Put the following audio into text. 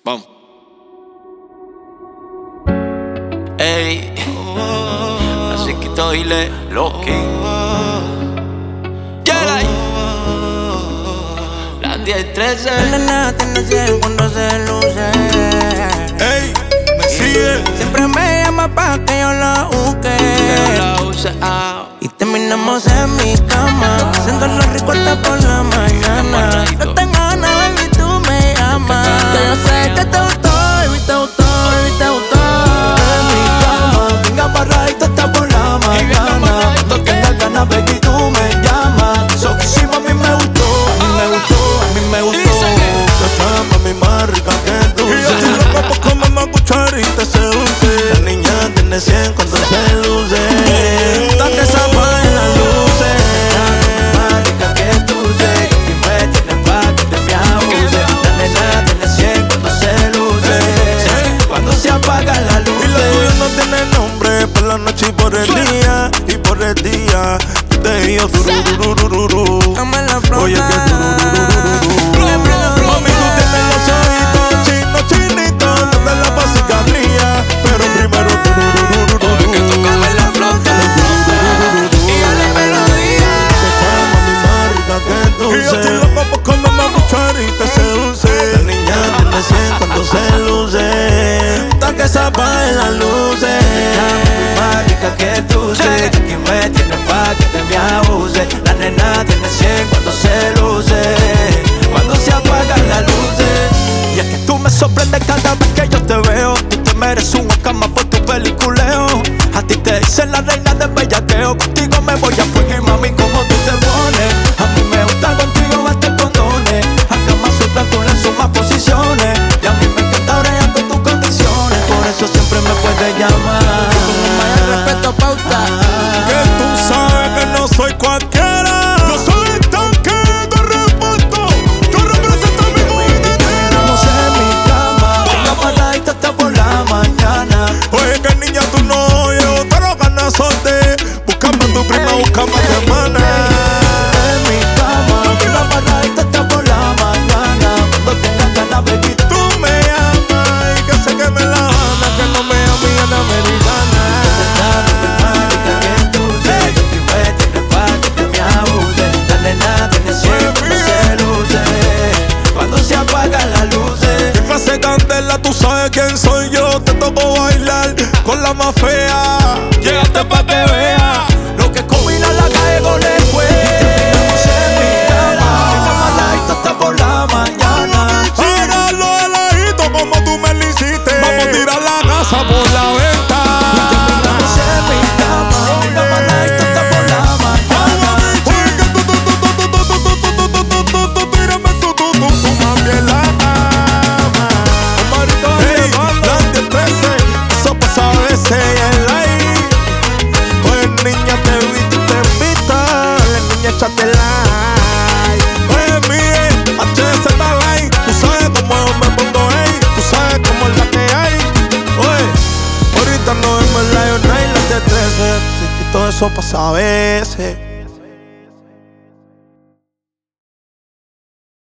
Vamos. Ey, así que estoy Loki. Jedi. Las 10:13. La nena tiene 100 cuando se luce. Ey, me sigue. Siempre me llama pa' que yo la busque. Que yo la use. Y terminamos en mi cama, haciendo los rico hasta por la mañana. No tengo ganas, baby, tú me llamas. Que yo sé que te gustó, baby, te gustó, baby, te gustó. En mi cama, venga barradito hasta por la mañana. No tengas ganas, baby, tú me llamas. So que sí, mami, me gustó, a mí me gustó, a mí me gustó. Que sea mami más rica que tú. Y yo estoy loco por comerme a cuchara y te seduce. La niña tiene 100 cuando se luce. Hasta que se apaguen las luces. Más rica que tú, sé. Y me tienes pa' que te me abuse. La nena tiene 100 cuando se luce. Cuando se apagan las luces. Y la tuya no tiene nombre por la noche y por el día. Y por el día yo te digo turururururu. Dame la flota. Oye que turururururu. Mami, tú tienes los ojitos chinos, chinitos, donde la básica brilla. Pero primero turururururu. Hay que tocarme la flota. Y dale melodía. Que sea mami más rica que tú. Y yo estoy loco por comerme a cuchara y te seduce. La niña tiene 100 cuando se luce. Hasta que se apaguen las luces. Más rica que tú, sé. Que me tienes pa' que te me abuse. La nena tiene 100 cuando se luce. Cuando se apagan las luces. Y es que tú me sorprendes cada vez que yo te veo. Tú te mereces un Oscar más por tu peliculeo. A ti te dicen la reina del bellaqueo. Contigo me voy a fuego y mami, como tú te pones. A mí me gusta contigo basta condones. A cama suelta tú le sumas posiciones. Y a mí me encanta bregar con tus condiciones. Por eso siempre me puedes llamar. Como mayor respeto pauta. Que tú sabes que no soy cualquiera. Yo soy el tanque de repuesto. Tú representas mi movimiento. Estamos en mi cama. Venga paradita hasta por la mañana. Oye, que niña tú no oyes, pero ganas sorte. Buscame a tu prima, buscame a tu hermana. En mi cama. Venga paradita hasta por la mañana. Cuando tengas ganas, baby, Tú me amas y que sé que me la gana, que no me llame en americana. ¿Qué clase de candela? Tú sabes quién soy yo. Te tocó bailar con la más fea. Llegaste pa' que veas lo que combina la calle con el Por la mañana. Hágalo de ladito como tú me lo hiciste. Vamos a tirar la casa por la venta. Terminamos en mi cama. Venga paradita hasta por la mañana. Oye, que tú tírame tú mami en la cama. Hey, las 10:13, eso pasa a veces en la I. Oye, niña, te vi, tú te invitas. La niña, échate like. Oye, mire, HZ Line. Tú sabes cómo yo me pongo, hey. Tú sabes cómo es la que hay. Oye, ahorita nos vemos en Lion Night, las 10:13. Sí, que todo eso pasa a veces.